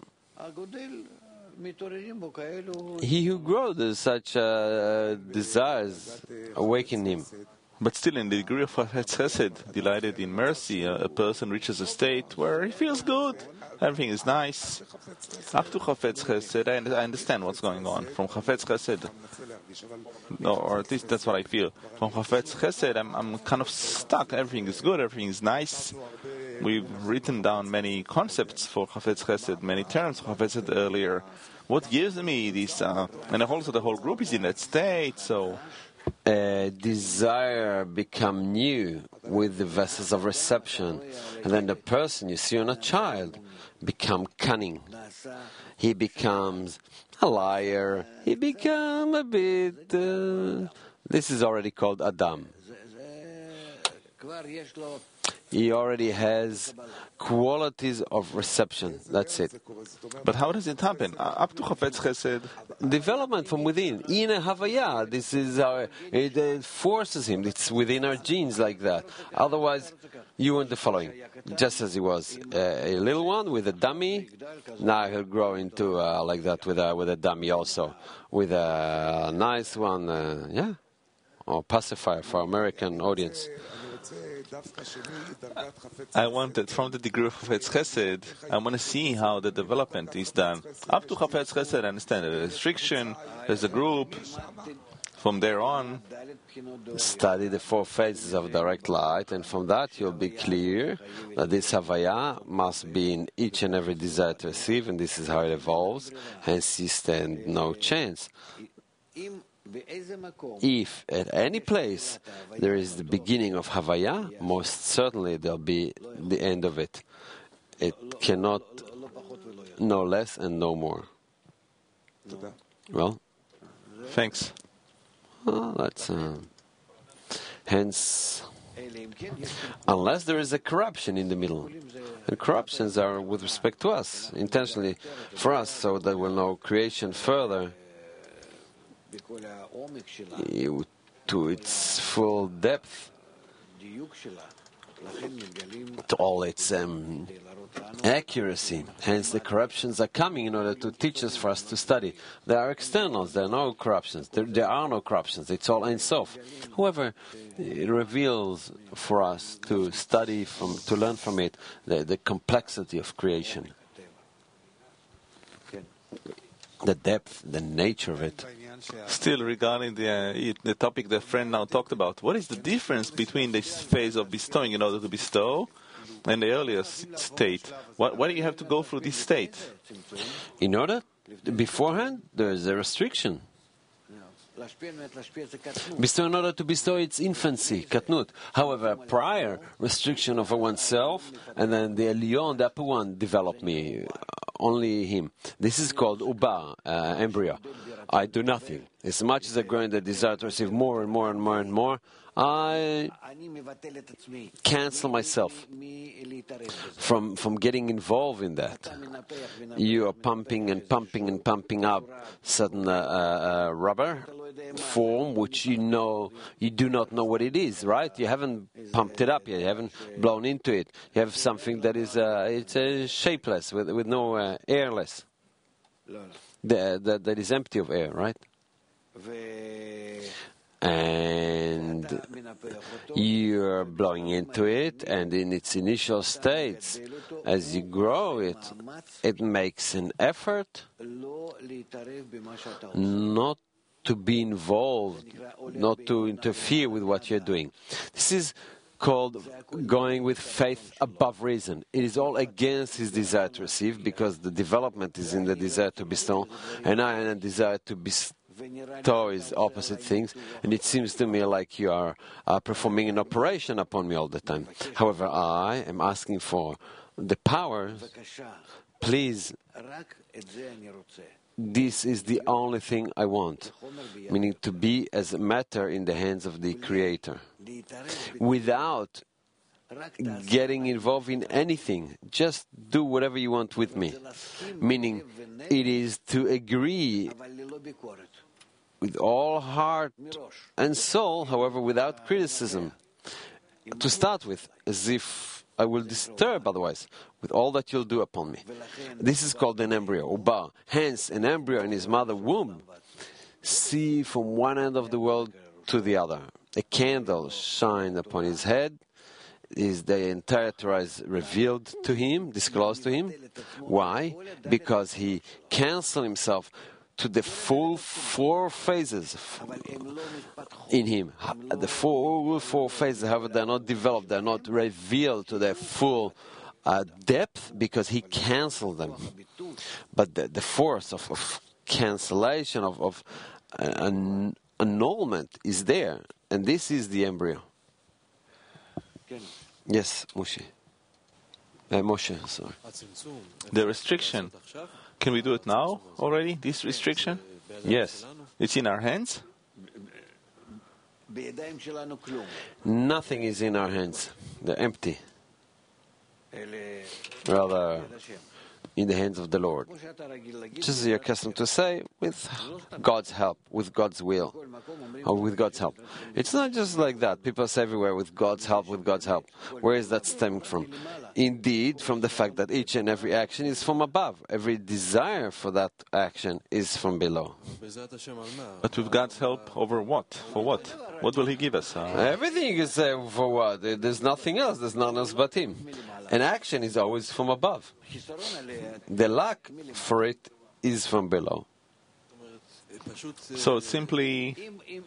Speaker 2: He who grows, such uh, desires awaken him.
Speaker 1: But still, in the degree of Chafetz Chesed, delighted in mercy, a, a person reaches a state where he feels good. Everything is nice. Up to Chafetz Chesed, I, I understand what's going on. From Chafetz Chesed, no, or at least that's what I feel. From Chafetz Chesed, I'm, I'm kind of stuck. Everything is good, everything is nice. We've written down many concepts for Chafetz Chesed, many terms for Chafetz Chesed earlier. What gives me this, uh, and also the whole group is in that state, so...
Speaker 2: Uh, desire become new with the vessels of reception, and then the person you see on a child become cunning. He becomes a liar. He become a bit. Uh, this is already called Adam. He already has qualities of reception. That's it.
Speaker 1: But how does it happen? Uh, up to Chafetz Chesed?
Speaker 2: Development from within. In a Havaya, this is our, it, it forces him. It's within our genes like that. Otherwise, you want the following. Just as he was uh, a little one with a dummy, now he'll grow into uh, like that with a, with a dummy also. With a nice one, uh, yeah, or pacifier for American audience.
Speaker 1: I wanted, from the degree of Chafetz Chesed, I want to see how the development is done. Up to Chafetz Chesed, I understand the restriction, there's a group. From there on,
Speaker 2: study the four phases of direct light, and from that you'll be clear that this Havaya must be in each and every desire to receive, and this is how it evolves, hence you stand no chance. if at any place there is the beginning of Havaya, most certainly there'll be the end of it. It cannot no less and no more. Well,
Speaker 1: thanks.
Speaker 2: Well, that's uh, hence, unless there is a corruption in the middle, and corruptions are with respect to us, intentionally for us, so that we'll know creation further to its full depth, to all its um, accuracy. Hence the corruptions are coming in order to teach us, for us to study. There are externals, there are no corruptions. There, there are no corruptions, it's all Ein Sof. However, it reveals for us to study, from, to learn from it, the, the complexity of creation. The depth, the nature of it.
Speaker 1: Still, regarding the uh, the topic the friend now talked about, what is the difference between this phase of bestowing in order to bestow and the earlier state? Why, why do you have to go through this state?
Speaker 2: In order, beforehand, there is a restriction. Bestow in order to bestow its infancy, katnut. However, prior restriction of oneself, and then the Elyon, the upper one, developed me. Only him. This is called uba, uh, embryo. I do nothing. As much as I grow in the desire to receive more and more and more and more, I cancel myself from from getting involved in that. You are pumping and pumping and pumping up certain uh, uh, rubber form which you know you do not know what it is, right? You haven't pumped it up yet. You haven't blown into it. You have something that is uh, it's uh, shapeless with with no uh, airless. The, the, that is empty of air, right? And you're blowing into it, and in its initial states, as you grow it, it makes an effort not to be involved, not to interfere with what you're doing. This is called going with faith above reason. It is all against his desire to receive, because the development is in the desire to bestow, and I am a desire to bestow is opposite things, and it seems to me like you are uh, performing an operation upon me all the time. However, I am asking for the power. Please, this is the only thing I want, meaning to be as a matter in the hands of the Creator, without getting involved in anything. Just do whatever you want with me, meaning it is to agree with all heart and soul, however, without criticism, to start with, as if I will disturb otherwise, with all that you'll do upon me. This is called an embryo, uba. Hence, an embryo in his mother womb, see from one end of the world to the other. A candle shines upon his head, is the entire Torah is revealed to him, disclosed to him. Why? Because he cancelled himself to the full four phases in him. The full four phases, however, they are not developed, they are not revealed to their full uh, depth, because he cancelled them. But the, the force of, of cancellation, of, of uh, an annulment is there, and this is the embryo. Yes, Moshe. Uh, Moshe, sorry.
Speaker 1: The restriction. Can we do it now already, this restriction?
Speaker 2: Yes.
Speaker 1: It's in our hands?
Speaker 2: Nothing is in our hands. They're empty. Rather, in the hands of the Lord. Just as you're accustomed to say, with God's help, with God's will, or with God's help. It's not just like that. People say everywhere, with God's help, with God's help. Where is that stemming from? Indeed, from the fact that each and every action is from above. Every desire for that action is from below.
Speaker 1: But with God's help, over what? For what? What will He give us? Uh,
Speaker 2: Everything is uh, for what? There's nothing else. There's none else but Him. An action is always from above. The lack for it is from below.
Speaker 1: So simply,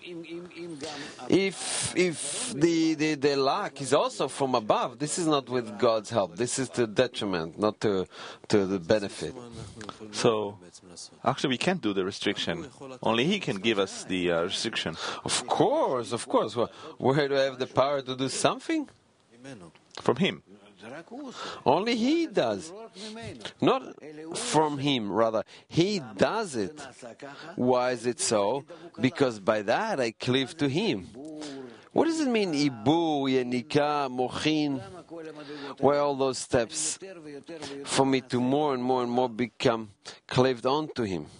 Speaker 2: If if the, the, the lack is also from above, this is not with God's help. This is to detriment, not to to the benefit.
Speaker 1: so actually we can't do the restriction. Only He can give us the uh, restriction.
Speaker 2: Of course, of course. Well, where do I have the power to do something?
Speaker 1: From Him.
Speaker 2: Only He does. Not from Him, rather. He does it. Why is it so? Because by that I cleave to Him. What does it mean, Ibu, Yenika, Mochin? Why all those steps? For me to more and more and more become cleaved on to Him.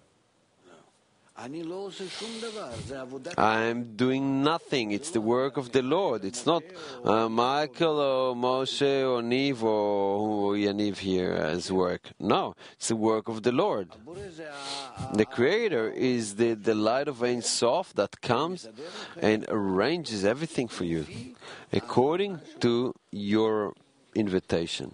Speaker 2: I'm doing nothing. It's the work of the Lord. It's not uh, Michael or Moshe or Niv or Yaniv here as work. No, it's the work of the Lord. The Creator is the, the light of Ein Sof that comes and arranges everything for you according to your invitation.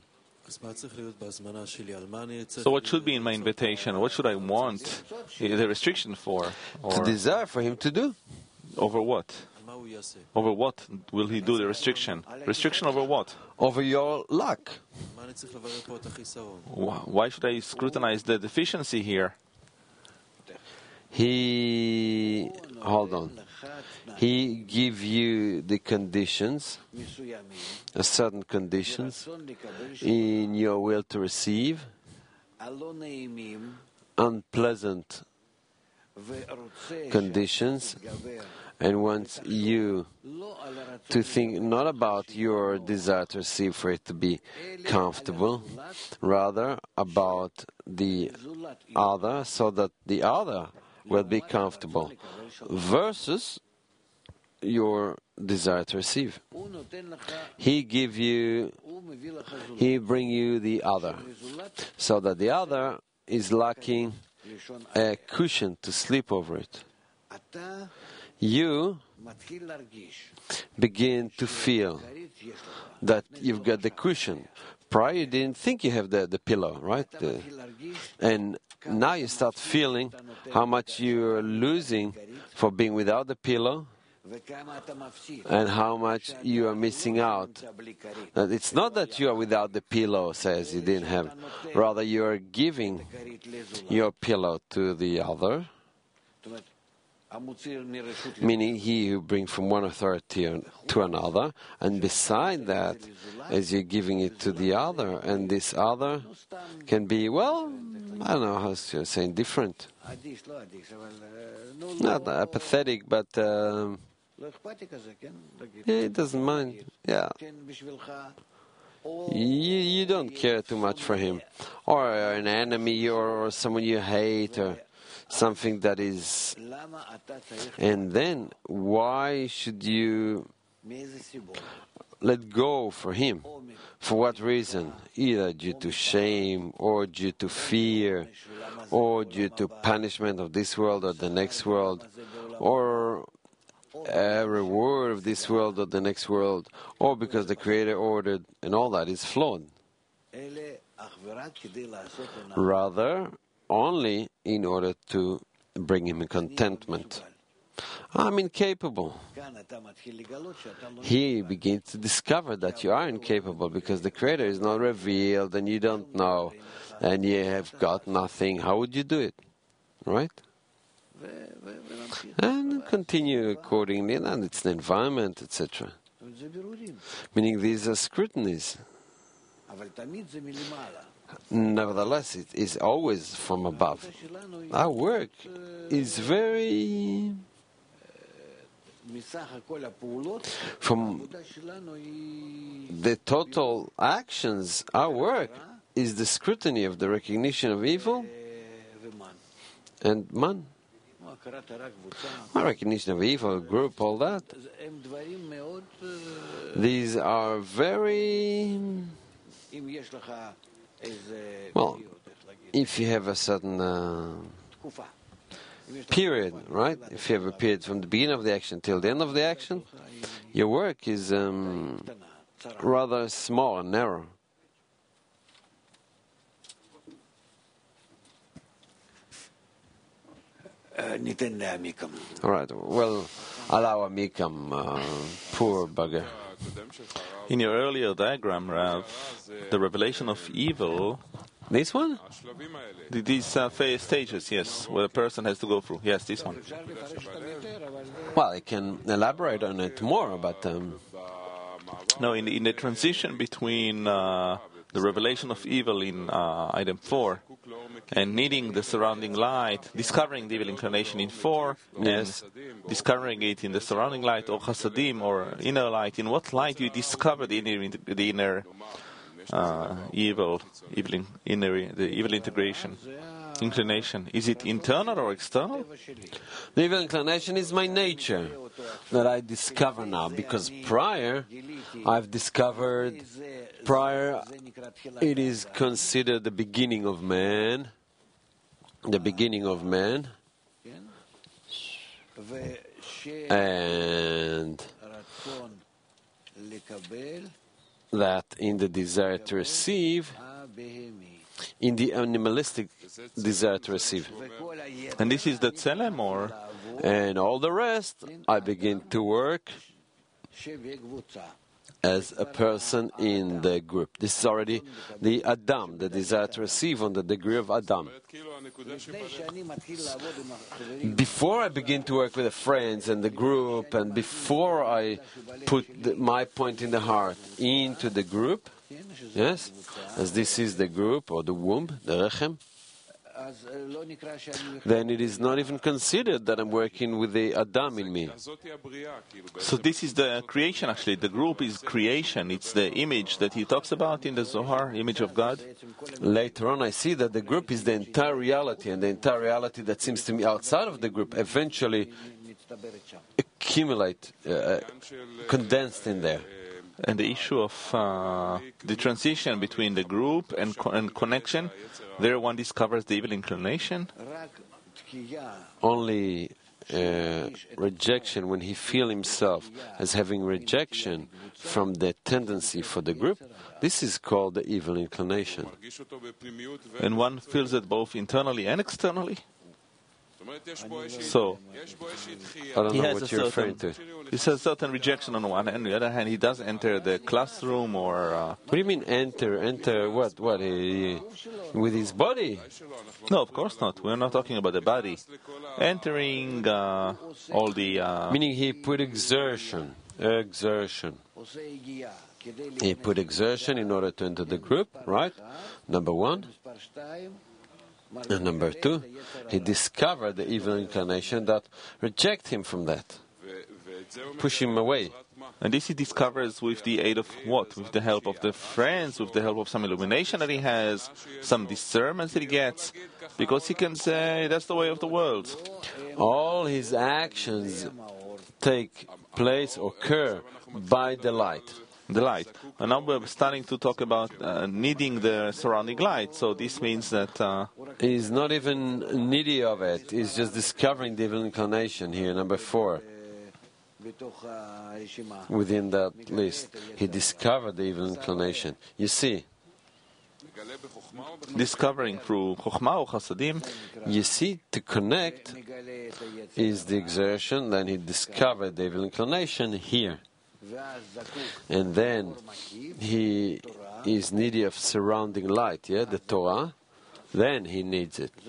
Speaker 1: So what should be in my invitation? What should I want the restriction for? Or
Speaker 2: To desire for Him to do.
Speaker 1: over what? Over what will He do the restriction? Restriction over what?
Speaker 2: Over your luck.
Speaker 1: Why should I scrutinize the deficiency here?
Speaker 2: He, hold on, He give you the conditions, a certain conditions, in your will to receive, unpleasant conditions, and wants you to think not about your desire to receive for it to be comfortable, rather about the other, so that the other will be comfortable, versus your desire to receive. He give you, He bring you the other, so that the other is lacking a cushion to sleep over it. You begin to feel that you've got the cushion. Prior you didn't think you have the, the pillow, right? The, and now you start feeling how much you're losing for being without the pillow, and how much you are missing out. And it's not that you are without the pillow, says you didn't have. Rather, you are giving your pillow to the other, meaning he who brings from one authority to another, and beside that, as you're giving it to the other, and this other can be, well, I don't know how to say, different. Not apathetic, but um, yeah, it doesn't mind. Yeah. You, you don't care too much for him. Or an enemy, or, or someone you hate, or something that is... And then, why should you let go for him? For what reason? Either due to shame, or due to fear, or due to punishment of this world or the next world, or a reward of this world or the next world, or because the Creator ordered, and all that is flawed. Rather, only in order to bring him contentment. I'm incapable. He begins to discover that you are incapable because the Creator is not revealed and you don't know and you have got nothing. How would you do it? Right? And continue accordingly, and it's the environment, et cetera. Meaning these are scrutinies. Nevertheless, it is always from above. Our work is very... From the total actions, our work is the scrutiny of the recognition of evil and man. Our recognition of evil, group, all that. These are very... Well, if you have a certain uh, period, right? If you have a period from the beginning of the action till the end of the action, your work is um, rather small and narrow. All right, well, allow Amikam, uh, poor bugger.
Speaker 1: In your earlier diagram, Rav, the revelation of evil,
Speaker 2: This one?
Speaker 1: th- these uh, phase stages, yes, where a person has to go through. Yes, this one.
Speaker 2: Well, I can elaborate on it more, but um,
Speaker 1: No, in the, in the transition between uh, the revelation of evil in uh, item four and needing the surrounding light, discovering the evil inclination in four,
Speaker 2: Yes.
Speaker 1: and discovering it in the surrounding light or chasadim or inner light, in what light you discover the inner, the inner uh, evil, evil in, inner, the evil integration, inclination? Is it internal or external?
Speaker 2: the evil inclination is my nature that I discover now, because prior I've discovered, prior it is considered the beginning of man, the beginning of man, and that in the desire to receive, in the animalistic desire to receive.
Speaker 1: And this is the tselem, or
Speaker 2: And all the rest, I begin to work as a person in the group. This is already the Adam, the desire to receive on the degree of Adam. Before I begin to work with the friends and the group, and before I put the, my point in the heart into the group, yes, as this is the group or the womb, the rechem, then it is not even considered that I'm working with the Adam in me.
Speaker 1: so this is the creation, actually. The group is creation. It's the image that he talks about in the Zohar, image of God.
Speaker 2: Later on, I see that the group is the entire reality, and the entire reality that seems to me outside of the group eventually accumulate, uh, condensed in there.
Speaker 1: And the issue of uh, the transition between the group and, co- and connection, there one discovers the evil inclination.
Speaker 2: Only uh, rejection, when he feels himself as having rejection from the tendency for the group, this is called the evil inclination.
Speaker 1: And one feels it both internally and externally. So,
Speaker 2: I don't
Speaker 1: he
Speaker 2: know
Speaker 1: has
Speaker 2: what
Speaker 1: a
Speaker 2: you're referring to.
Speaker 1: certain, he has certain rejection on one hand. On the other hand, he does enter the classroom or... Uh,
Speaker 2: What do you mean enter? Enter what? What? He, with his body?
Speaker 1: no, of course not. We're not talking about the body. Entering uh, all the... Uh,
Speaker 2: Meaning he put exertion. Exertion. He put exertion in order to enter the group, right? Number one. And number two, he discovered the evil inclination that reject him from that, push him away.
Speaker 1: And this he discovers with the aid of what? With the help of the friends, with the help of some illumination that he has, some discernment that he gets, because he can say, that's the way of the world.
Speaker 2: All his actions take place, occur by the light.
Speaker 1: The light. And now we're starting to talk about uh, needing the surrounding light. So this means that... Uh,
Speaker 2: He's not even needy of it, he's just discovering the evil inclination here, number four. Within that list, he discovered the evil inclination. You see,
Speaker 1: discovering through Chokhmah or Chasadim,
Speaker 2: you see, to connect is the exertion, then he discovered the evil inclination here. And then he is needy of surrounding light, yeah, the Torah, then he needs it.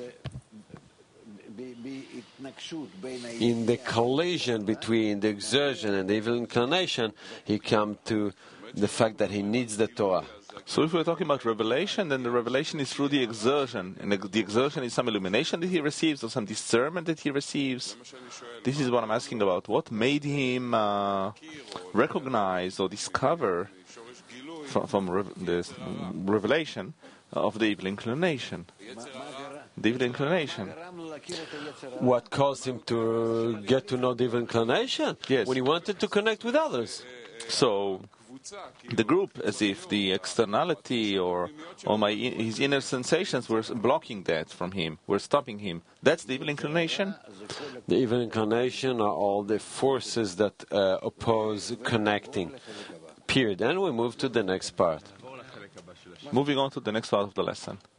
Speaker 2: In the collision between the exertion and the evil inclination, he comes to the fact that he needs the Torah.
Speaker 1: So if we're talking about revelation, then the revelation is through the exertion. And the, the exertion is some illumination that he receives or some discernment that he receives. This is what I'm asking about. What made him uh, recognize or discover from, from re- the revelation of the evil inclination? The evil inclination.
Speaker 2: What caused him to get to know the evil inclination?
Speaker 1: Yes.
Speaker 2: When he wanted to connect with others.
Speaker 1: So the group, as if the externality or, or my, his inner sensations were blocking that from him, were stopping him. That's the evil inclination?
Speaker 2: The evil inclination are all the forces that uh, oppose connecting. Period. And we move to the next part.
Speaker 1: Moving on to the next part of the lesson.